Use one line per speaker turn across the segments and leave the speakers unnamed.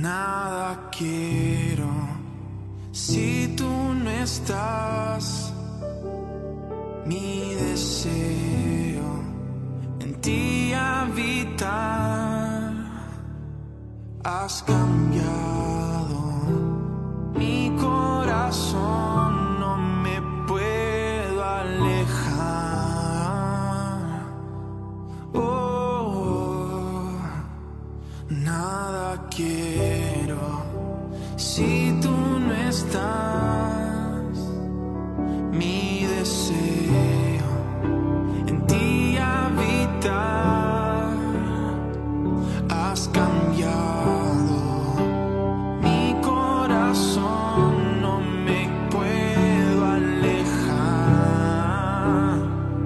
Nada quiero si tú no estás. Mi deseo en ti habitar. Has cambiado mi corazón, no me puedo alejar. Oh, nada quiero si tú no estás. Mi deseo en ti habitar. Has cambiado mi corazón, no me puedo alejar.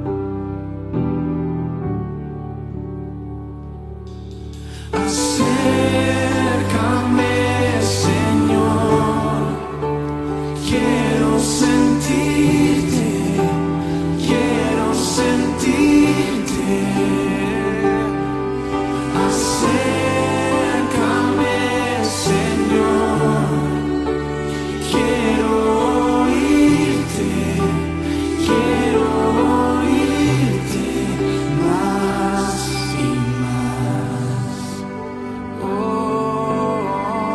Acércame, Señor, quiero sentirte, quiero sentirte. Acércame, Señor, quiero oírte más y más. Oh,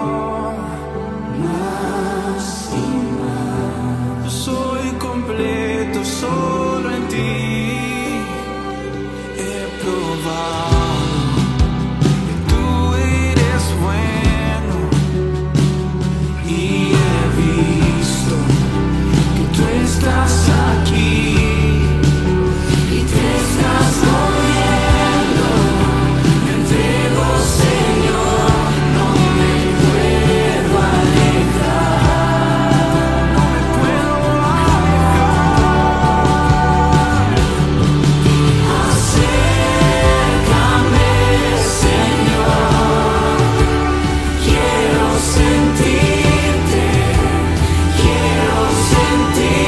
más y más. Yo soy completo solo en ti. He probado. Estás aquí y te estás moviendo. Me entrego, Señor, no me puedo alejar. No me puedo alejar. Acércame, Señor, quiero sentirte, quiero sentirte.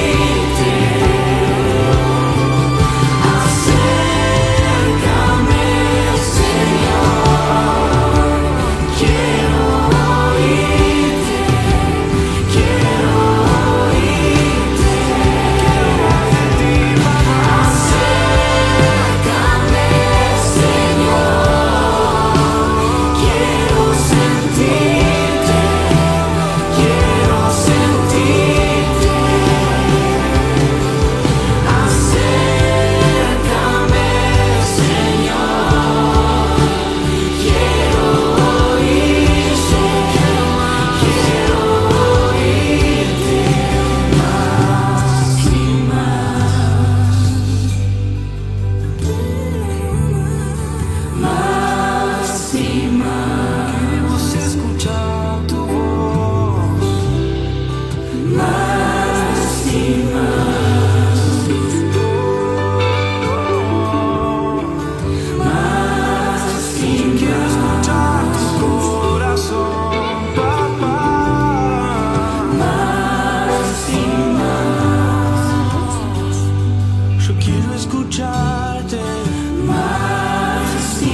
Escucharte más y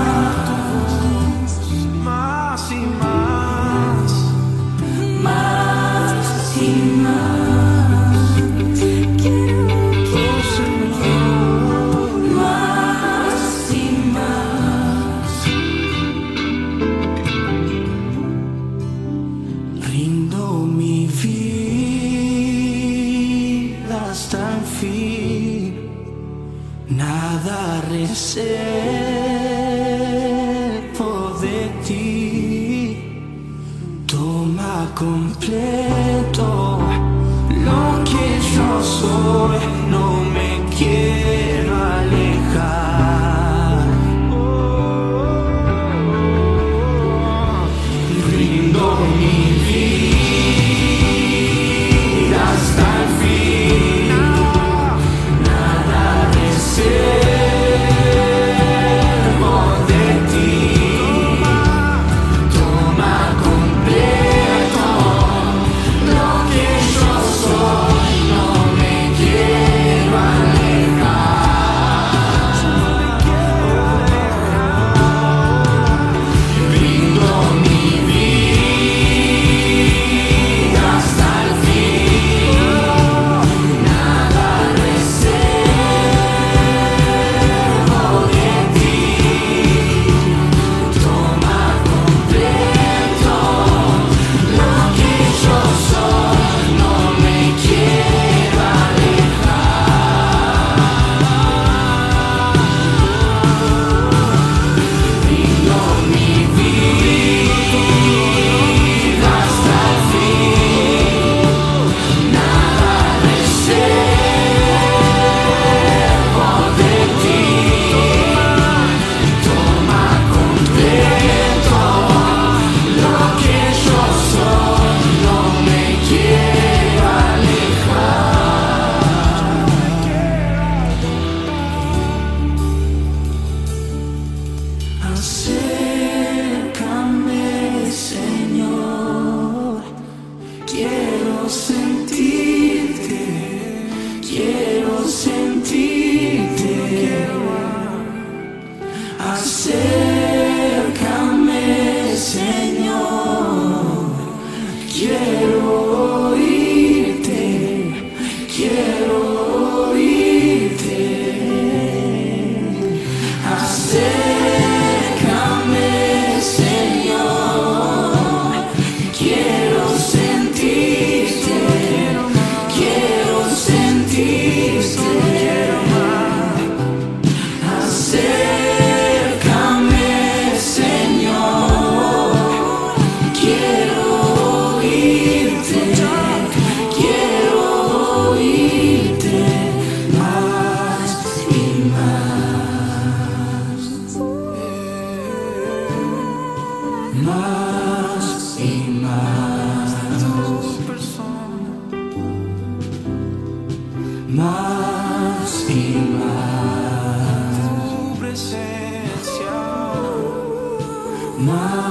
más, más y más, más y más. Quiero, Señor, más y más. Rindo mi vida hasta el fin. Nada reservo de ti. Toma completo lo que yo soy. No me quiero alejar. Rindo mi vida hasta el fin. Nada reservo de ti. Toma completo lo que más.